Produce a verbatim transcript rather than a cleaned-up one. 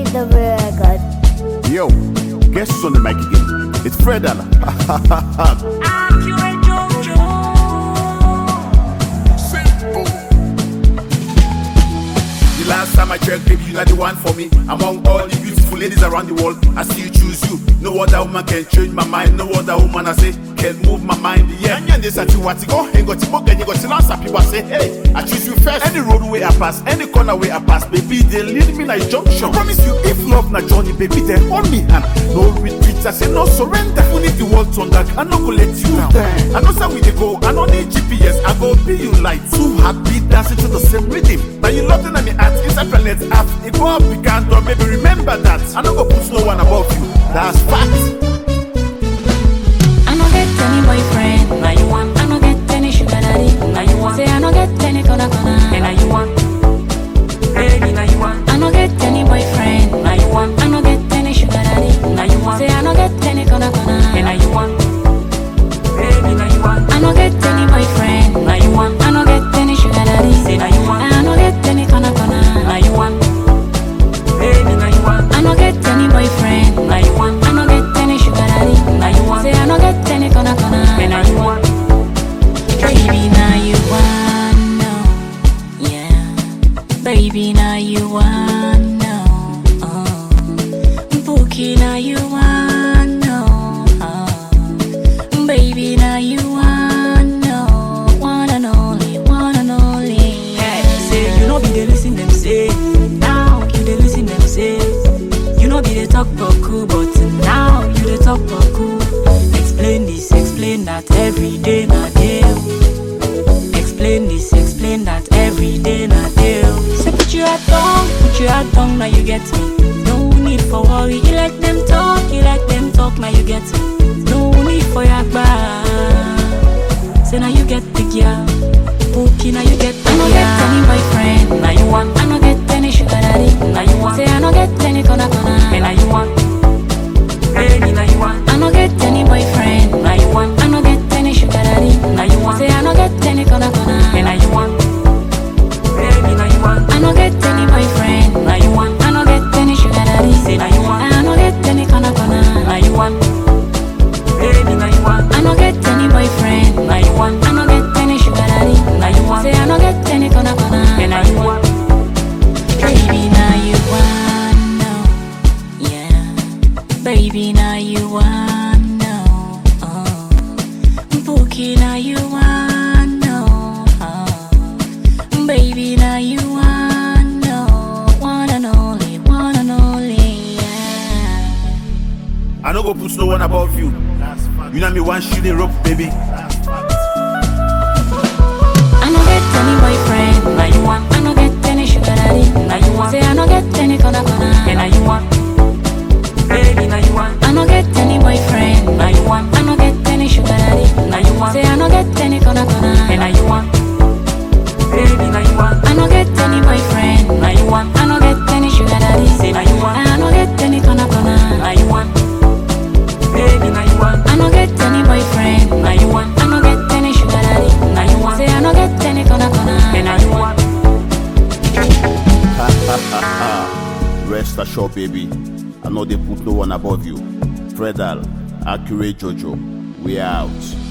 the record. Yo, guess who's on the mic again? It's Fred Allen. The last time I checked, baby, you're not the one for me. Among all the beautiful ladies around the world, I still choose you. No other woman can change my mind. No other woman I say can move my mind. Yeah, and this at you what go and got to book and you got to answer. People say, hey, I choose you first. Any roadway I pass, any corner way I pass, baby, they lead me like junction. I promise you, if love not journey, baby, then on me and no retreat. I say no surrender. Even if the world turn dark, I no go let you down. I know how we they go. I know the G P S. I go be you like two happy dancing to the same rhythm. Now you love them and me at it's a planet app. It go up, we can't do. Maybe remember that. I no go put no one above you. That's fact. I no get any boyfriend, now you want. I no get any sugar daddy, now you want. Say I no get any corner corner, and now you want. Baby, now you want. I no get any boyfriend, now you want. I no get any sugar daddy, now you want. Say I no get any corner corner, and now you want. Baby, now you want. I no get any boyfriend, now you want. I no get any sugar daddy, say now you want. I no get any corner corner, now you want. Baby, now you want. I no get any boyfriend, now you want. I no get any sugar daddy, now you want. Say I no get any corner corner, and now you want. Baby, now you want, no, yeah. Baby, now you want, no, oh. Bookie, now you want, no, oh. Baby, now you want, no, one and only, one and only. Hey, say you know be the listen them say. Now you the listen them say. You know be the talk boku, but now you the talk boku. Explain this, explain that every day na day. Explain this, explain that every day na day. Say put your head down, put your head down, now you get me. No need for worry, you let them talk, you let them talk, now you get me. No need for your back. Say now you get the girl, Pookie, now you get the girl. I no get any boyfriend, now you want. I no get any sugar daddy, now you want. Say I no get any corner corner, and now you want. Baby, now you want. I no get any boyfriend, now you want. I no get any sugar daddy, now you want. Say I no get any corner corner, and now you want. Baby, now you want. I no get any boyfriend, now you want. I no get any sugar daddy, say now you want. I no get any corner corner, now you want. Baby, now you want. I no get any boyfriend, now you want. I no get any sugar daddy, now you want. Say I no get any corner corner, and now you want. Baby, now you want, no, yeah. Baby, now you want, no, oh. Bookie, now you want, no, oh. Baby, now you want, no, one and only, one and only, yeah. I no go put no one above you. You know me one shilling rope, baby. I no get any boyfriend, now you want. I no get any sugar daddy, now you want. Say I no get any corner corner, and now you want. Baby, now you want. I no get any boyfriend, now you want. I no get any sugar daddy, now you want. Say I no get any corner corner, and now you want. Baby, now you want. I no get any boyfriend, now you want. I no get any sugar daddy, say now you want. I no get any corner corner, now you want. Baby, now you want. I no get any boyfriend, now you want. I no get any sugar daddy, now you want. Say I no get any corner corner, and now you want. Ha ha ha ha. Rest assured, baby. I know they put no one above you. Fredal, Accurate Jojo, we out.